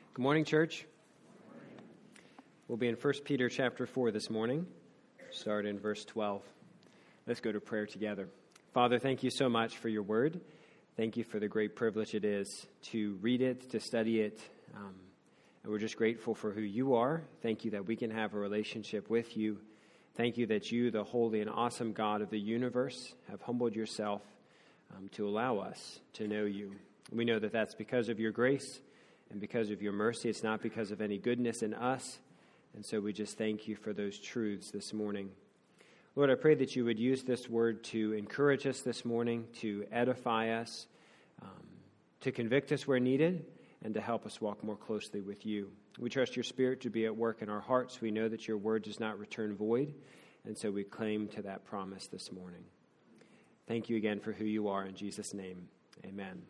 Good morning, church. We'll be in 1 Peter chapter 4 this morning. Start in verse 12. Let's go to prayer together. Father, thank you so much for your word. Thank you for the great privilege it is to read it, to study it. And we're just grateful for who you are. Thank you that we can have a relationship with you. Thank you that you, the holy and awesome God of the universe, have humbled yourself to allow us to know you. We know that that's because of your grace and because of your mercy. It's not because of any goodness in us. And so we just thank you for those truths this morning. Lord, I pray that you would use this word to encourage us this morning, to edify us, to convict us where needed, and to help us walk more closely with you. We trust your Spirit to be at work in our hearts. We know that your word does not return void, and so we claim to that promise this morning. Thank you again for who you are. In Jesus' name, amen.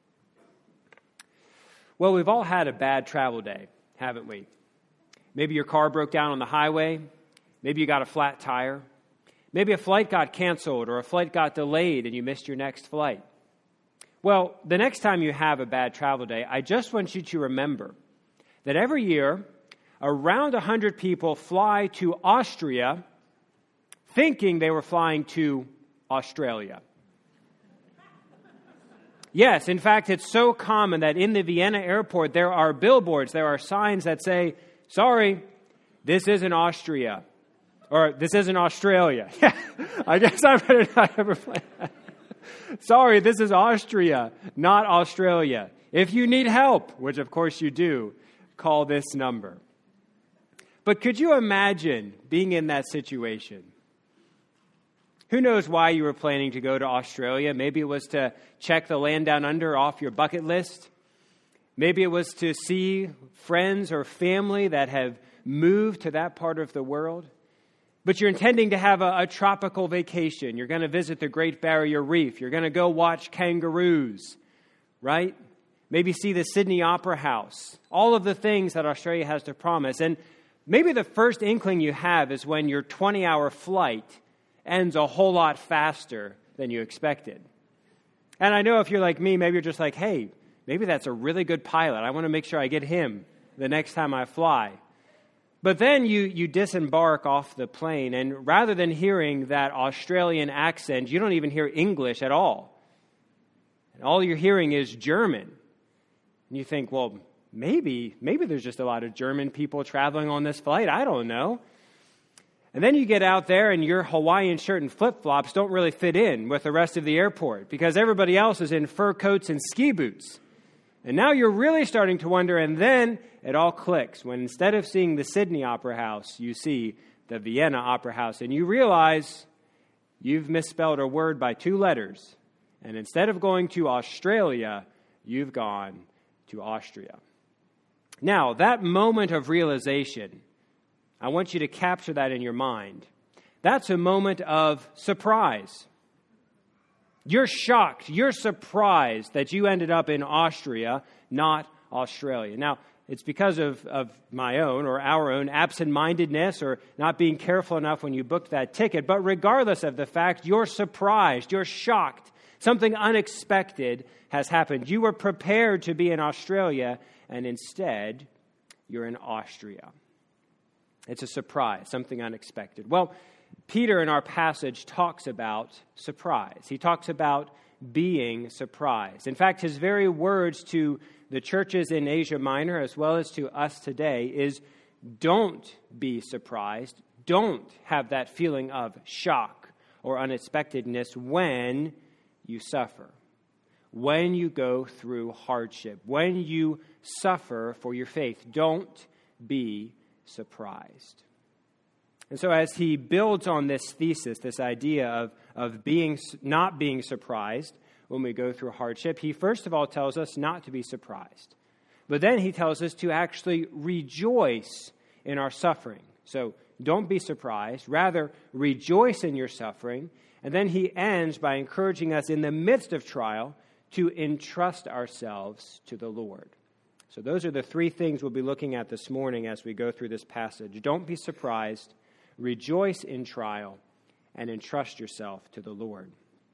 Well, we've all had a bad travel day, haven't we? Maybe your car broke down on the highway. Maybe you got a flat tire. Maybe a flight got canceled or a flight got delayed and you missed your next flight. Well, the next time you have a bad travel day, I just want you to remember that every year, around 100 people fly to Austria thinking they were flying to Australia. Yes, in fact, it's so common that in the Vienna airport there are billboards, there are signs that say, sorry, this isn't Austria. Or this isn't Australia. Yeah, I guess I better not ever play that. Sorry, this is Austria, not Australia. If you need help, which of course you do, call this number. But could you imagine being in that situation? Who knows why you were planning to go to Australia? Maybe it was to check the land down under off your bucket list. Maybe it was to see friends or family that have moved to that part of the world. But you're intending to have a tropical vacation. You're going to visit the Great Barrier Reef. You're going to go watch kangaroos, right? Maybe see the Sydney Opera House. All of the things that Australia has to promise. And maybe the first inkling you have is when your 20-hour flight ends a whole lot faster than you expected. And I know if you're like me, maybe you're just like, hey, maybe that's a really good pilot. I want to make sure I get him the next time I fly. But then you disembark off the plane, and rather than hearing that Australian accent, you don't even hear English at all. And all you're hearing is German. And you think, well, maybe there's just a lot of German people traveling on this flight. I don't know. And then you get out there and your Hawaiian shirt and flip-flops don't really fit in with the rest of the airport because everybody else is in fur coats and ski boots. And now you're really starting to wonder, and then it all clicks when instead of seeing the Sydney Opera House, you see the Vienna Opera House, and you realize you've misspelled a word by 2 letters. And instead of going to Australia, you've gone to Austria. Now, that moment of realization, I want you to capture that in your mind. That's a moment of surprise. You're shocked. You're surprised that you ended up in Austria, not Australia. Now, it's because of my own or our own absent-mindedness or not being careful enough when you booked that ticket. But regardless of the fact, you're surprised. You're shocked. Something unexpected has happened. You were prepared to be in Australia, and instead, you're in Austria. It's a surprise, something unexpected. Well, Peter in our passage talks about surprise. He talks about being surprised. In fact, his very words to the churches in Asia Minor as well as to us today is don't be surprised. Don't have that feeling of shock or unexpectedness when you suffer, when you go through hardship, when you suffer for your faith. Don't be surprised. And so as he builds on this thesis, this idea of not being surprised when we go through hardship, he first of all tells us not to be surprised. But then he tells us to actually rejoice in our suffering. So don't be surprised. Rather, rejoice in your suffering. And then he ends by encouraging us in the midst of trial to entrust ourselves to the Lord. So those are the 3 things we'll be looking at this morning as we go through this passage. Don't be surprised, rejoice in trial, and entrust yourself to the Lord.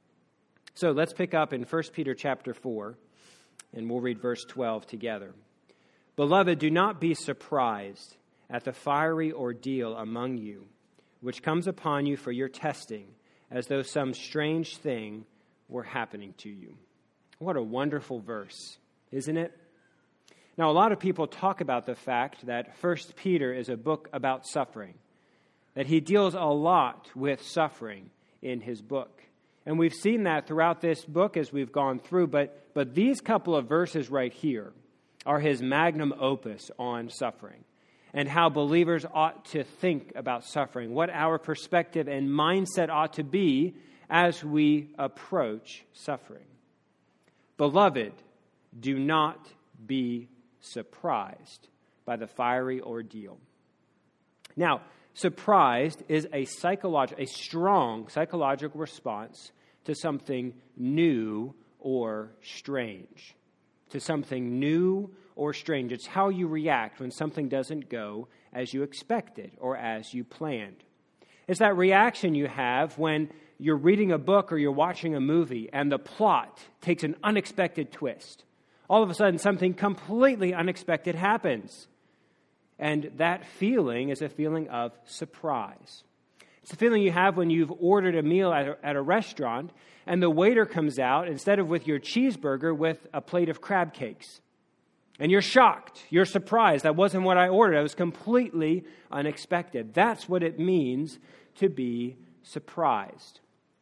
So let's pick up in 1 Peter chapter 4, and we'll read verse 12 together. Beloved, do not be surprised at the fiery ordeal among you, which comes upon you for your testing, as though some strange thing were happening to you. What a wonderful verse, isn't it? Now, a lot of people talk about the fact that 1 Peter is a book about suffering, that he deals a lot with suffering in his book. And we've seen that throughout this book as we've gone through, but these couple of verses right here are his magnum opus on suffering and how believers ought to think about suffering, what our perspective and mindset ought to be as we approach suffering. Beloved, do not be surprised by the fiery ordeal. Now, surprised is a strong psychological response to something new or strange. To something new or strange. It's how you react when something doesn't go as you expected or as you planned. It's that reaction you have when you're reading a book or you're watching a movie and the plot takes an unexpected twist. All of a sudden, something completely unexpected happens. And that feeling is a feeling of surprise. It's a feeling you have when you've ordered a meal at a restaurant and the waiter comes out, instead of with your cheeseburger, with a plate of crab cakes. And you're shocked. You're surprised. That wasn't what I ordered. It was completely unexpected. That's what it means to be surprised.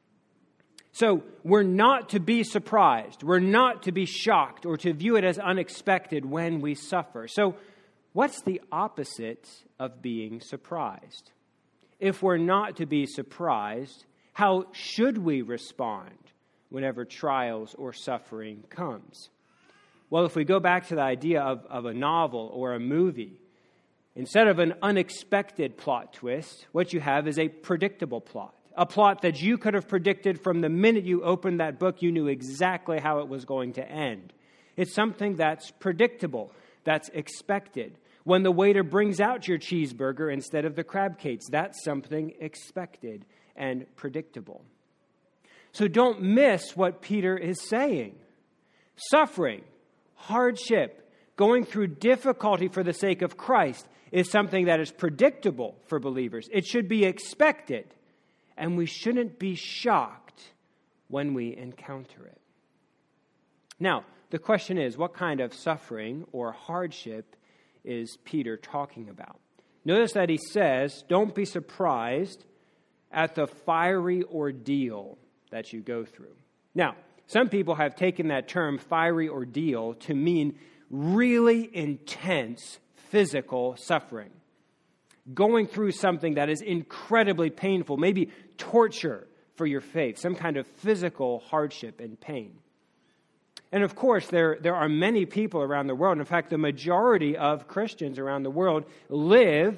So we're not to be surprised. We're not to be shocked or to view it as unexpected when we suffer. So what's the opposite of being surprised? If we're not to be surprised, how should we respond whenever trials or suffering comes? Well, if we go back to the idea of a novel or a movie, instead of an unexpected plot twist, what you have is a predictable plot. A plot that you could have predicted from the minute you opened that book. You knew exactly how it was going to end. It's something that's predictable, that's expected. When the waiter brings out your cheeseburger instead of the crab cakes, that's something expected and predictable. So don't miss what Peter is saying. Suffering, hardship, going through difficulty for the sake of Christ is something that is predictable for believers. It should be expected. And we shouldn't be shocked when we encounter it. Now, the question is, what kind of suffering or hardship is Peter talking about? Notice that he says, don't be surprised at the fiery ordeal that you go through. Now, some people have taken that term, fiery ordeal, to mean really intense physical suffering. Going through something that is incredibly painful, maybe torture for your faith, some kind of physical hardship and pain. And of course, there are many people around the world. In fact, the majority of Christians around the world live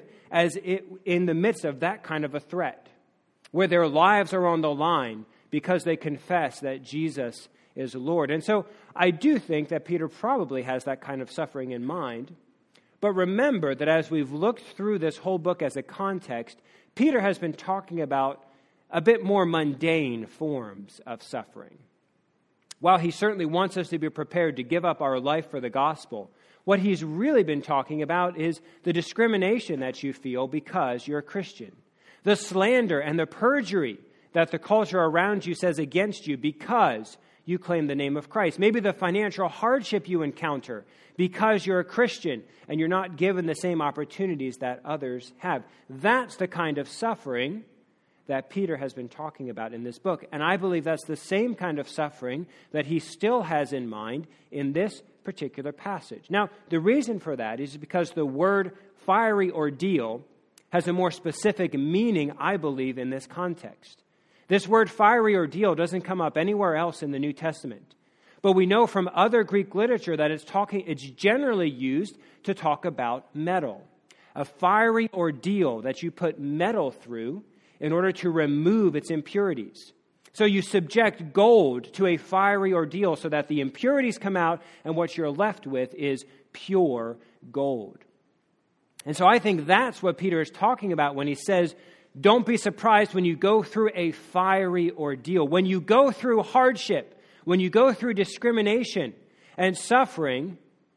in the midst of that kind of a threat, where their lives are on the line because they confess that Jesus is Lord. And so I do think that Peter probably has that kind of suffering in mind. But remember that as we've looked through this whole book as a context, Peter has been talking about a bit more mundane forms of suffering. While he certainly wants us to be prepared to give up our life for the gospel, what he's really been talking about is the discrimination that you feel because you're a Christian, the slander and the perjury that the culture around you says against you because you claim the name of Christ. Maybe the financial hardship you encounter because you're a Christian and you're not given the same opportunities that others have. That's the kind of suffering that Peter has been talking about in this book. And I believe that's the same kind of suffering that he still has in mind in this particular passage. Now, the reason for that is because the word fiery ordeal has a more specific meaning, I believe, in this context. This word fiery ordeal doesn't come up anywhere else in the New Testament. But we know from other Greek literature that it's generally used to talk about metal. A fiery ordeal that you put metal through in order to remove its impurities. So you subject gold to a fiery ordeal so that the impurities come out and what you're left with is pure gold. And so I think that's what Peter is talking about when he says, don't be surprised when you go through a fiery ordeal. When you go through hardship, when you go through discrimination and suffering,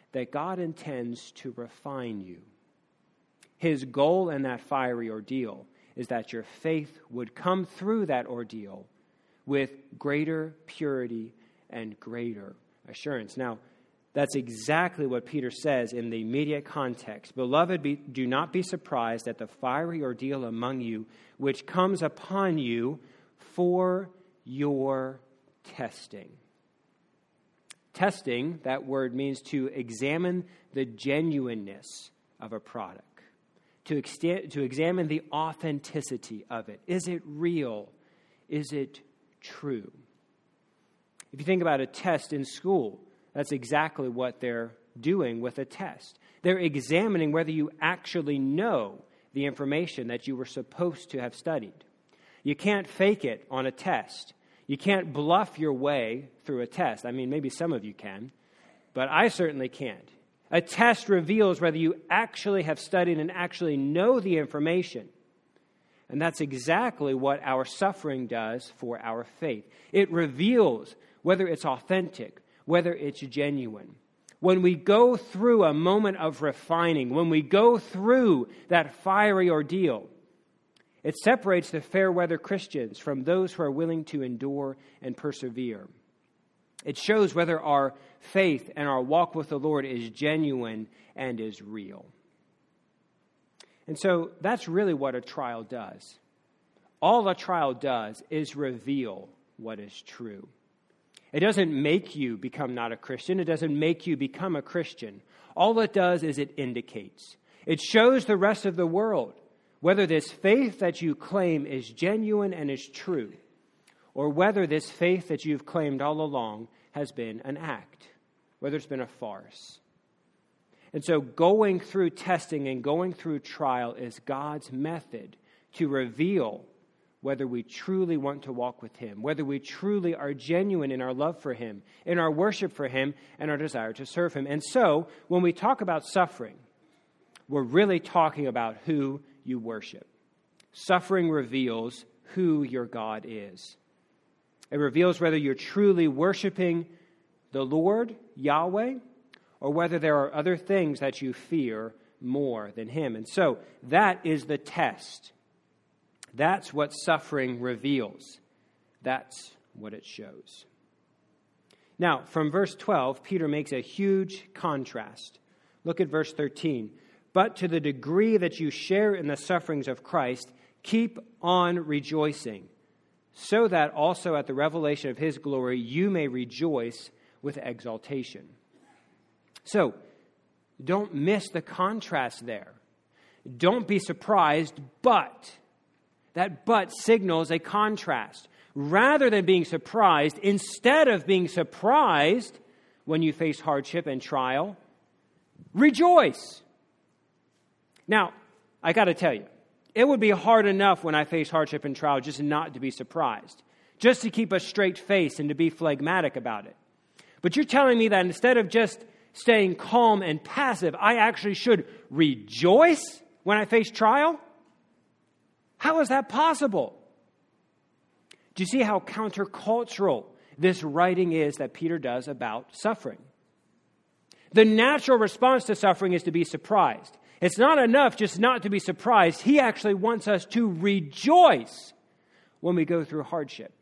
that God intends to refine you. His goal in that fiery ordeal is that your faith would come through that ordeal with greater purity and greater assurance. Now, that's exactly what Peter says in the immediate context. Beloved, do not be surprised at the fiery ordeal among you, which comes upon you for your testing. Testing, that word means to examine the genuineness of a product, to examine the authenticity of it. Is it real? Is it true? If you think about a test in school, that's exactly what they're doing with a test. They're examining whether you actually know the information that you were supposed to have studied. You can't fake it on a test. You can't bluff your way through a test. I mean, maybe some of you can, but I certainly can't. A test reveals whether you actually have studied and actually know the information. And that's exactly what our suffering does for our faith. It reveals whether it's authentic, whether it's genuine. When we go through a moment of refining, when we go through that fiery ordeal, it separates the fair weather Christians from those who are willing to endure and persevere. It shows whether our faith and our walk with the Lord is genuine and is real. And so that's really what a trial does. All a trial does is reveal what is true. It doesn't make you become not a Christian. It doesn't make you become a Christian. All it does is it indicates. It shows the rest of the world whether this faith that you claim is genuine and is true, or whether this faith that you've claimed all along has been an act, whether it's been a farce. And so going through testing and going through trial is God's method to reveal whether we truly want to walk with Him, whether we truly are genuine in our love for Him, in our worship for Him, and our desire to serve Him. And so, when we talk about suffering, we're really talking about who you worship. Suffering reveals who your God is. It reveals whether you're truly worshiping the Lord, Yahweh, or whether there are other things that you fear more than Him. And so, that is the test. That's what suffering reveals. That's what it shows. Now, from verse 12, Peter makes a huge contrast. Look at verse 13. But to the degree that you share in the sufferings of Christ, keep on rejoicing, so that also at the revelation of His glory you may rejoice with exaltation. So, don't miss the contrast there. Don't be surprised, but... that but signals a contrast. Rather than being surprised, instead of being surprised when you face hardship and trial, rejoice. Now, I got to tell you, it would be hard enough when I face hardship and trial just not to be surprised, just to keep a straight face and to be phlegmatic about it. But you're telling me that instead of just staying calm and passive, I actually should rejoice when I face trial? How is that possible? Do you see how countercultural this writing is that Peter does about suffering? The natural response to suffering is to be surprised. It's not enough just not to be surprised. He actually wants us to rejoice when we go through hardship.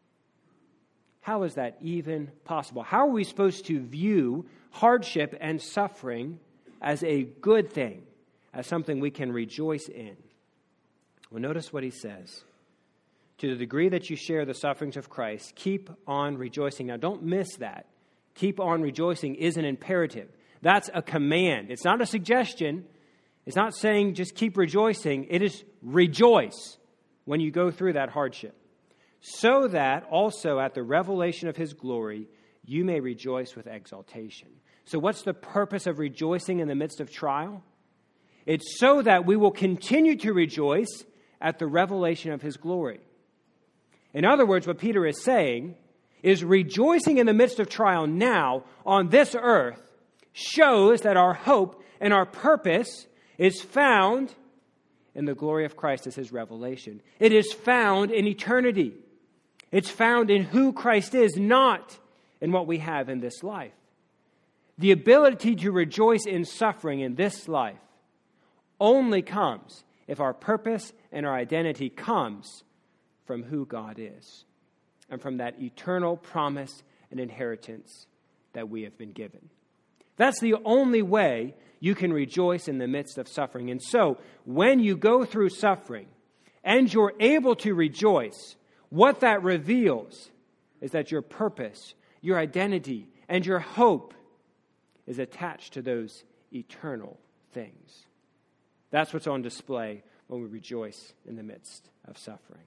How is that even possible? How are we supposed to view hardship and suffering as a good thing, as something we can rejoice in? Well, notice what he says. To the degree that you share the sufferings of Christ, keep on rejoicing. Now, don't miss that. Keep on rejoicing is an imperative. That's a command. It's not a suggestion. It's not saying just keep rejoicing. It is rejoice when you go through that hardship. So that also at the revelation of His glory, you may rejoice with exaltation. So what's the purpose of rejoicing in the midst of trial? It's so that we will continue to rejoice at the revelation of His glory. In other words, what Peter is saying is rejoicing in the midst of trial now on this earth shows that our hope and our purpose is found in the glory of Christ as His revelation. It is found in eternity. It's found in who Christ is, not in what we have in this life. The ability to rejoice in suffering in this life only comes if our purpose and our identity comes from who God is and from that eternal promise and inheritance that we have been given. That's the only way you can rejoice in the midst of suffering. And so, when you go through suffering and you're able to rejoice, what that reveals is that your purpose, your identity, and your hope is attached to those eternal things. That's what's on display when we rejoice in the midst of suffering.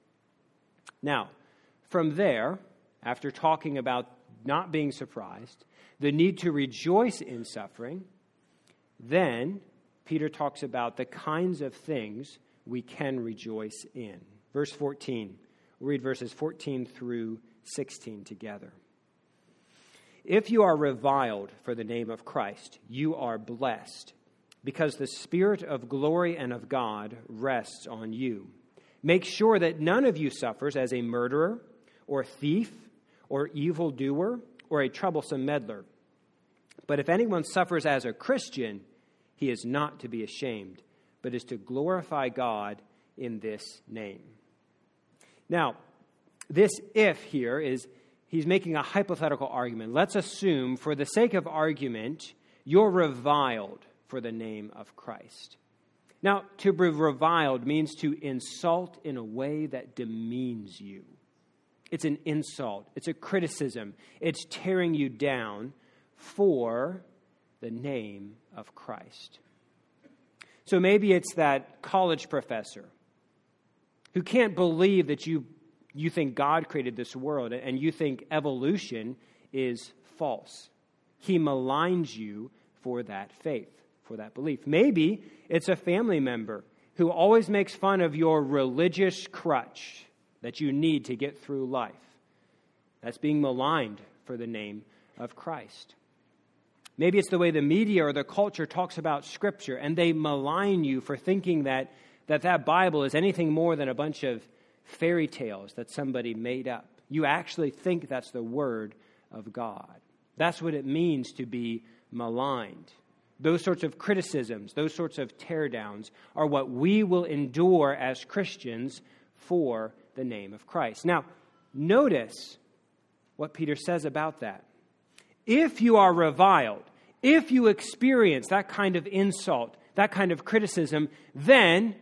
Now, from there, after talking about not being surprised, the need to rejoice in suffering, then Peter talks about the kinds of things we can rejoice in. Verse 14. We'll read verses 14 through 16 together. If you are reviled for the name of Christ, you are blessed, because the Spirit of glory and of God rests on you. Make sure that none of you suffers as a murderer, or thief, or evildoer, or a troublesome meddler. But if anyone suffers as a Christian, he is not to be ashamed, but is to glorify God in this name. Now, this if here is, he's making a hypothetical argument. Let's assume, for the sake of argument, you're reviled for the name of Christ. Now, to be reviled means to insult in a way that demeans you. It's an insult. It's a criticism. It's tearing you down for the name of Christ. So maybe it's that college professor who can't believe that you think God created this world and you think evolution is false. He maligns you for that faith, for that belief. Maybe it's a family member who always makes fun of your religious crutch that you need to get through life. That's being maligned for the name of Christ. Maybe it's the way the media or the culture talks about Scripture, and they malign you for thinking that Bible is anything more than a bunch of fairy tales that somebody made up. You actually think that's the Word of God. That's what it means to be maligned. Those sorts of criticisms, those sorts of teardowns are what we will endure as Christians for the name of Christ. Now, notice what Peter says about that. If you are reviled, if you experience that kind of insult, that kind of criticism, then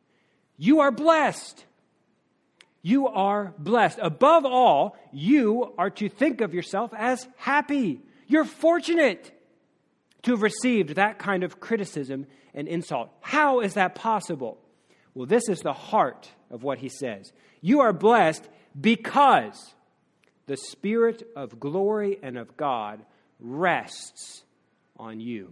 you are blessed. You are blessed. Above all, you are to think of yourself as happy. You're fortunate to have received that kind of criticism and insult. How is that possible? Well, this is the heart of what he says. You are blessed because the Spirit of glory and of God rests on you.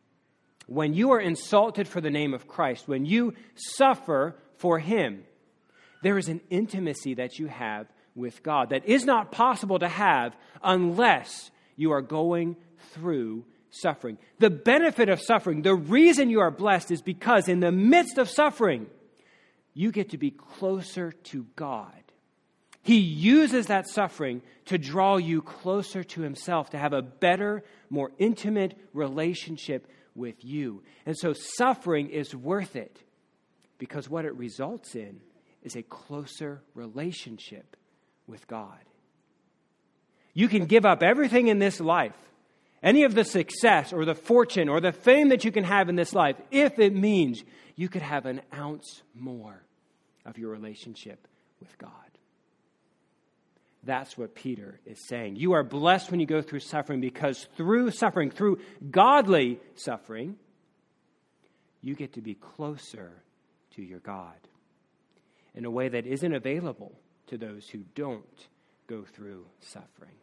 When you are insulted for the name of Christ, when you suffer for Him, there is an intimacy that you have with God that is not possible to have unless you are going through suffering. The benefit of suffering, the reason you are blessed is because in the midst of suffering, you get to be closer to God. He uses that suffering to draw you closer to Himself, to have a better, more intimate relationship with you. And so suffering is worth it because what it results in is a closer relationship with God. You can give up everything in this life, any of the success or the fortune or the fame that you can have in this life, if it means you could have an ounce more of your relationship with God. That's what Peter is saying. You are blessed when you go through suffering because through suffering, through godly suffering, you get to be closer to your God in a way that isn't available to those who don't go through suffering.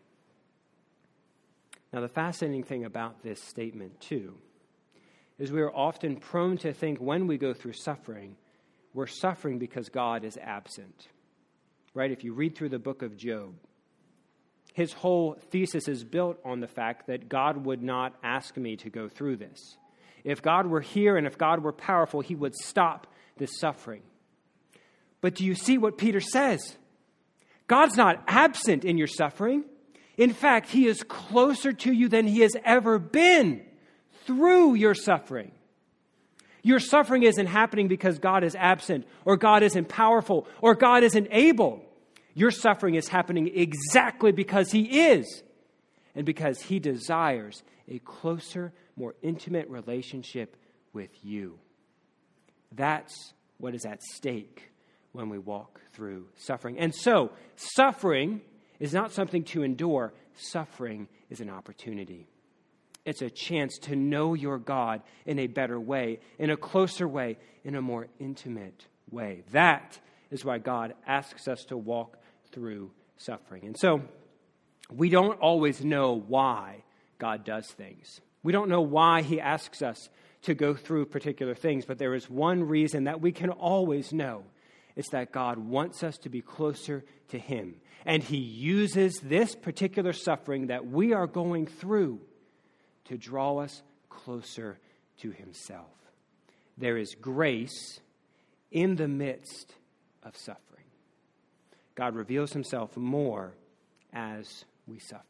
Now, the fascinating thing about this statement, too, is we are often prone to think when we go through suffering, we're suffering because God is absent. Right? If you read through the book of Job, his whole thesis is built on the fact that God would not ask me to go through this. If God were here and if God were powerful, He would stop this suffering. But do you see what Peter says? God's not absent in your suffering. In fact, he is closer to you than he has ever been through your suffering. Your suffering isn't happening because God is absent, or God isn't powerful, or God isn't able. Your suffering is happening exactly because he is, and because he desires a closer, more intimate relationship with you. That's what is at stake when we walk through suffering. And so, suffering is not something to endure. Suffering is an opportunity. It's a chance to know your God in a better way, in a closer way, in a more intimate way. That is why God asks us to walk through suffering. And so, we don't always know why God does things. We don't know why he asks us to go through particular things, but there is one reason that we can always know. It's that God wants us to be closer to him. And he uses this particular suffering that we are going through to draw us closer to himself. There is grace in the midst of suffering. God reveals himself more as we suffer.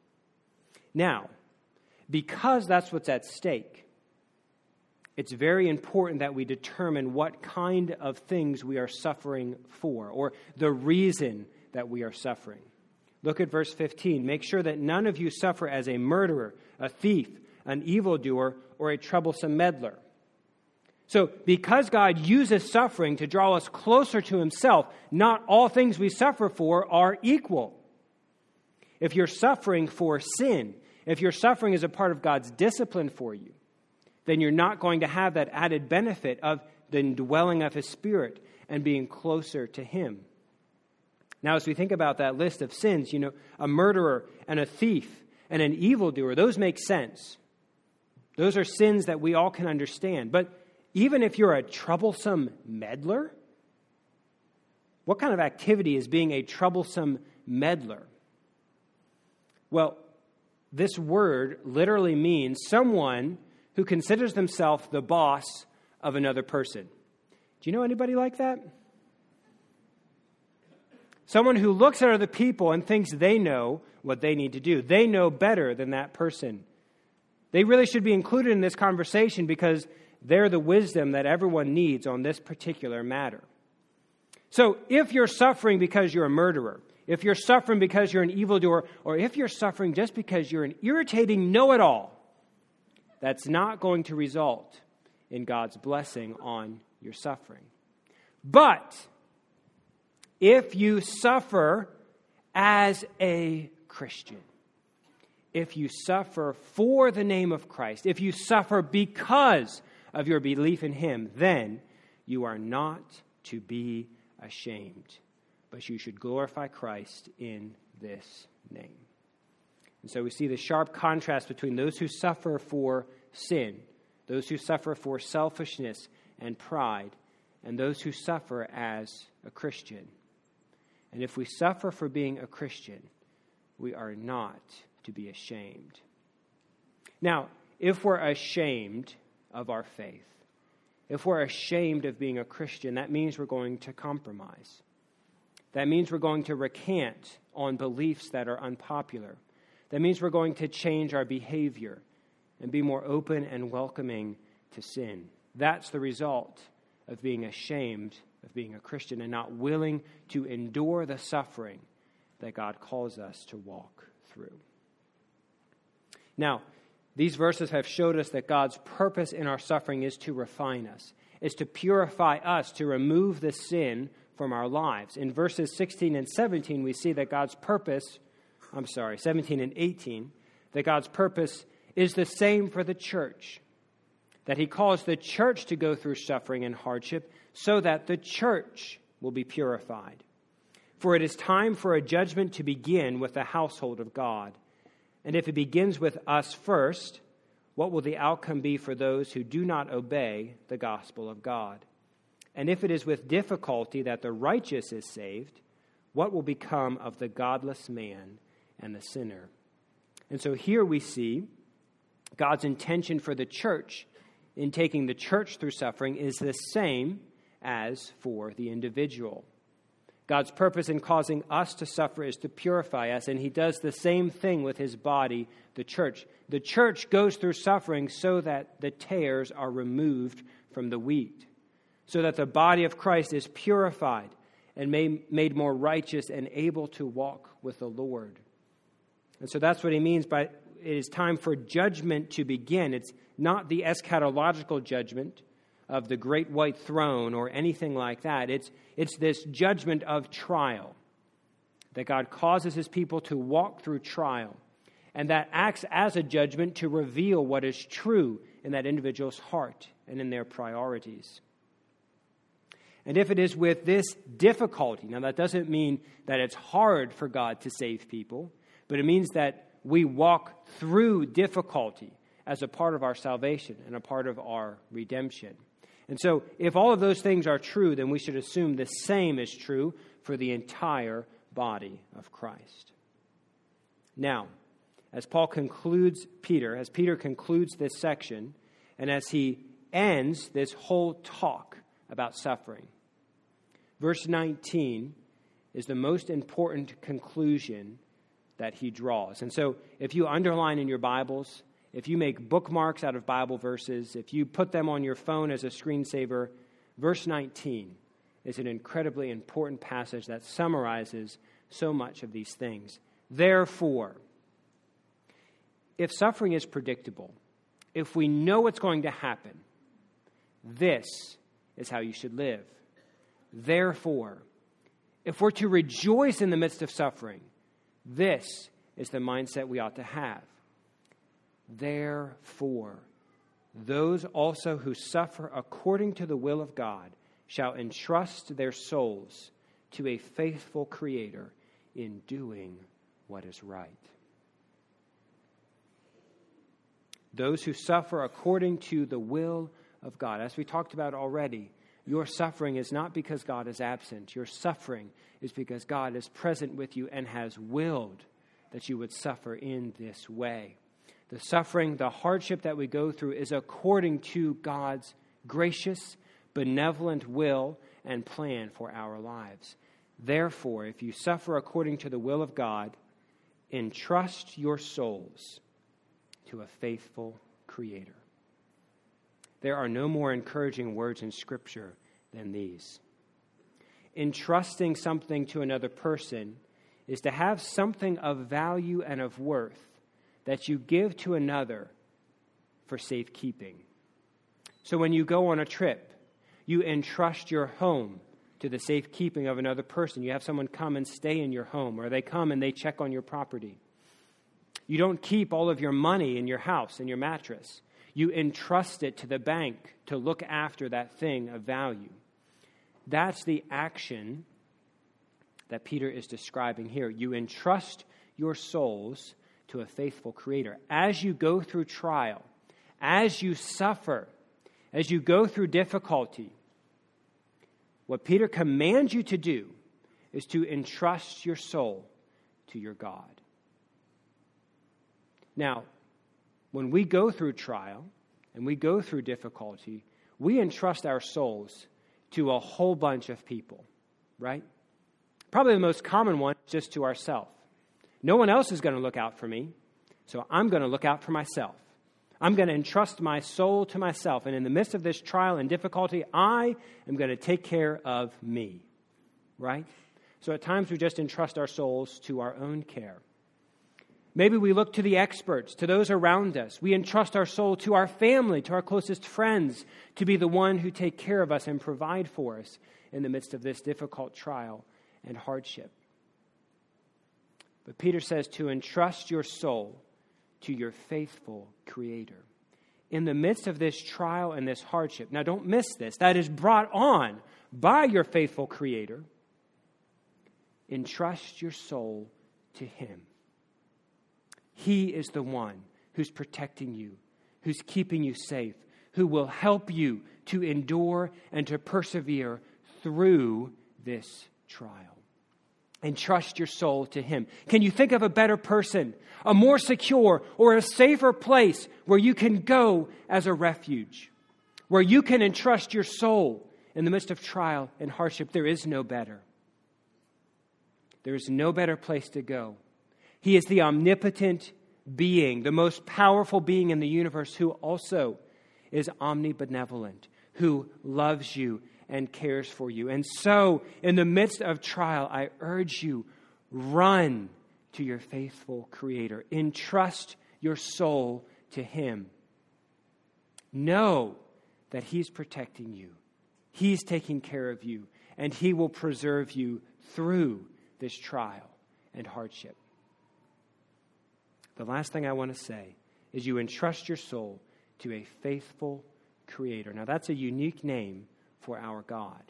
Now, because that's what's at stake, it's very important that we determine what kind of things we are suffering for, or the reason that we are suffering. Look at verse 15. Make sure that none of you suffer as a murderer, a thief, an evildoer, or a troublesome meddler. So, because God uses suffering to draw us closer to himself, not all things we suffer for are equal. If you're suffering for sin, if your suffering is a part of God's discipline for you, then you're not going to have that added benefit of the indwelling of his Spirit and being closer to him. Now, as we think about that list of sins, a murderer and a thief and an evildoer, those make sense. Those are sins that we all can understand. But even if you're a troublesome meddler, what kind of activity is being a troublesome meddler? Well, this word literally means someone who considers themselves the boss of another person. Do you know anybody like that? Someone who looks at other people and thinks they know what they need to do. They know better than that person. They really should be included in this conversation because they're the wisdom that everyone needs on this particular matter. So if you're suffering because you're a murderer, if you're suffering because you're an evildoer, or if you're suffering just because you're an irritating know-it-all, that's not going to result in God's blessing on your suffering. But if you suffer as a Christian, if you suffer for the name of Christ, if you suffer because of your belief in him, then you are not to be ashamed, but you should glorify Christ in this name. And so we see the sharp contrast between those who suffer for sin, those who suffer for selfishness and pride, and those who suffer as a Christian. And if we suffer for being a Christian, we are not to be ashamed. Now, if we're ashamed of our faith, if we're ashamed of being a Christian, that means we're going to compromise. That means we're going to recant on beliefs that are unpopular. That means we're going to change our behavior and be more open and welcoming to sin. That's the result of being ashamed of being a Christian and not willing to endure the suffering that God calls us to walk through. Now, these verses have showed us that God's purpose in our suffering is to refine us, is to purify us, to remove the sin from our lives. In verses 16 and 17, we see that God's purpose, 17 and 18, that God's purpose is the same for the church, that he calls the church to go through suffering and hardship so that the church will be purified. For it is time for a judgment to begin with the household of God. And if it begins with us first, what will the outcome be for those who do not obey the gospel of God? And if it is with difficulty that the righteous is saved, what will become of the godless man and the sinner? And so here we see God's intention for the church in taking the church through suffering is the same as for the individual. God's purpose in causing us to suffer is to purify us, and he does the same thing with his body, the church. The church goes through suffering so that the tares are removed from the wheat, so that the body of Christ is purified and made more righteous and able to walk with the Lord. And so that's what he means by it is time for judgment to begin. It's not the eschatological judgment of the great white throne or anything like that. It's this judgment of trial, that God causes his people to walk through trial, and that acts as a judgment to reveal what is true in that individual's heart and in their priorities. And if it is with this difficulty, now that doesn't mean that it's hard for God to save people, but it means that we walk through difficulty as a part of our salvation and a part of our redemption. And so if all of those things are true, then we should assume the same is true for the entire body of Christ. Now, as Peter concludes this section, and as he ends this whole talk about suffering, verse 19 is the most important conclusion that he draws. And so if you underline in your Bibles, if you make bookmarks out of Bible verses, if you put them on your phone as a screensaver, verse 19 is an incredibly important passage that summarizes so much of these things. Therefore, if suffering is predictable, if we know what's going to happen, this is how you should live. Therefore, if we're to rejoice in the midst of suffering, this is the mindset we ought to have. Therefore, those also who suffer according to the will of God shall entrust their souls to a faithful Creator in doing what is right. Those who suffer according to the will of God. As we talked about already, your suffering is not because God is absent. Your suffering is because God is present with you and has willed that you would suffer in this way. The suffering, the hardship that we go through is according to God's gracious, benevolent will and plan for our lives. Therefore, if you suffer according to the will of God, entrust your souls to a faithful Creator. There are no more encouraging words in Scripture than these. Entrusting something to another person is to have something of value and of worth that you give to another for safekeeping. So when you go on a trip, you entrust your home to the safekeeping of another person. You have someone come and stay in your home, or they come and they check on your property. You don't keep all of your money in your house, in your mattress. You entrust it to the bank to look after that thing of value. That's the action that Peter is describing here. You entrust your souls to a faithful Creator. As you go through trial, as you suffer, as you go through difficulty, what Peter commands you to do is to entrust your soul to your God. Now, when we go through trial and we go through difficulty, we entrust our souls to a whole bunch of people, right? Probably the most common one is just to ourselves. No one else is going to look out for me, so I'm going to look out for myself. I'm going to entrust my soul to myself, and in the midst of this trial and difficulty, I am going to take care of me, right? So at times we just entrust our souls to our own care. Maybe we look to the experts, to those around us. We entrust our soul to our family, to our closest friends, to be the one who take care of us and provide for us in the midst of this difficult trial and hardship. But Peter says to entrust your soul to your faithful Creator. In the midst of this trial and this hardship, now don't miss this, that is brought on by your faithful Creator, entrust your soul to Him. He is the one who's protecting you, who's keeping you safe, who will help you to endure and to persevere through this trial. Entrust your soul to Him. Can you think of a better person, a more secure or a safer place where you can go as a refuge, where you can entrust your soul in the midst of trial and hardship? There is no better. There is no better place to go. He is the omnipotent being, the most powerful being in the universe, who also is omnibenevolent, who loves you and cares for you. And so, in the midst of trial, I urge you, run to your faithful Creator. Entrust your soul to Him. Know that He's protecting you. He's taking care of you, and He will preserve you through this trial and hardship. The last thing I want to say is you entrust your soul to a faithful Creator. Now, that's a unique name for our God.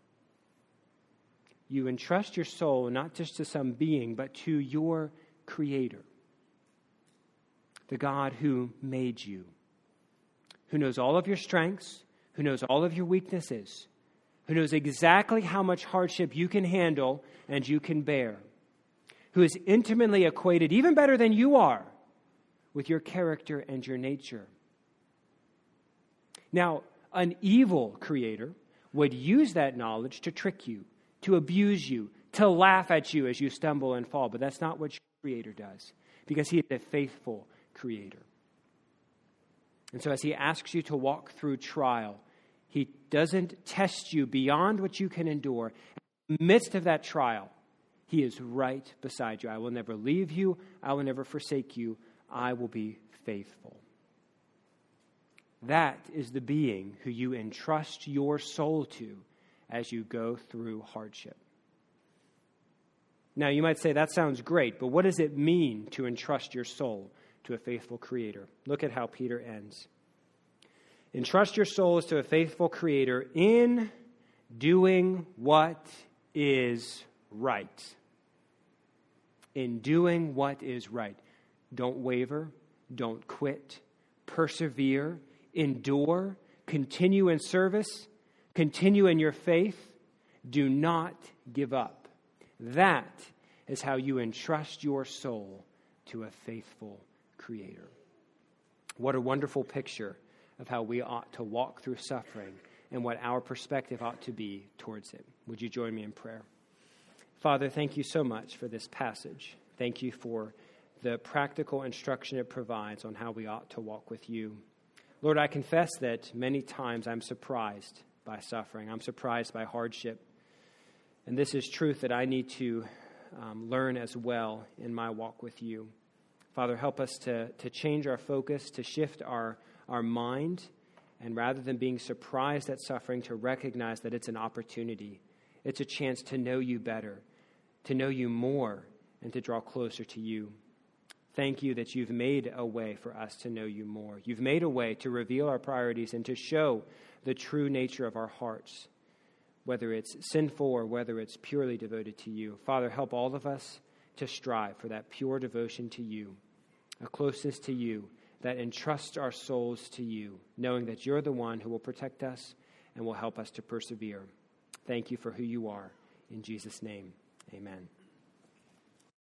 You entrust your soul not just to some being, but to your Creator, the God who made you, who knows all of your strengths, who knows all of your weaknesses, who knows exactly how much hardship you can handle and you can bear, who is intimately acquainted, even better than you are, with your character and your nature. Now, an evil creator would use that knowledge to trick you, to abuse you, to laugh at you as you stumble and fall. But that's not what your Creator does, because He is a faithful Creator. And so as He asks you to walk through trial, He doesn't test you beyond what you can endure. In the midst of that trial, He is right beside you. I will never leave you. I will never forsake you. I will be faithful. That is the being who you entrust your soul to as you go through hardship. Now, you might say, that sounds great, but what does it mean to entrust your soul to a faithful Creator? Look at how Peter ends. Entrust your souls to a faithful Creator in doing what is right. In doing what is right. Don't waver. Don't quit. Persevere. Endure. Continue in service. Continue in your faith. Do not give up. That is how you entrust your soul to a faithful Creator. What a wonderful picture of how we ought to walk through suffering and what our perspective ought to be towards it. Would you join me in prayer? Father, thank you so much for this passage. Thank you for the practical instruction it provides on how we ought to walk with you. Lord, I confess that many times I'm surprised by suffering. I'm surprised by hardship. And this is truth that I need to learn as well in my walk with you. Father, help us to change our focus, to shift our mind, and rather than being surprised at suffering, to recognize that it's an opportunity. It's a chance to know you better, to know you more, and to draw closer to you. Thank you that you've made a way for us to know you more. You've made a way to reveal our priorities and to show the true nature of our hearts, whether it's sinful or whether it's purely devoted to you. Father, help all of us to strive for that pure devotion to you, a closeness to you that entrusts our souls to you, knowing that you're the one who will protect us and will help us to persevere. Thank you for who you are. In Jesus' name, amen.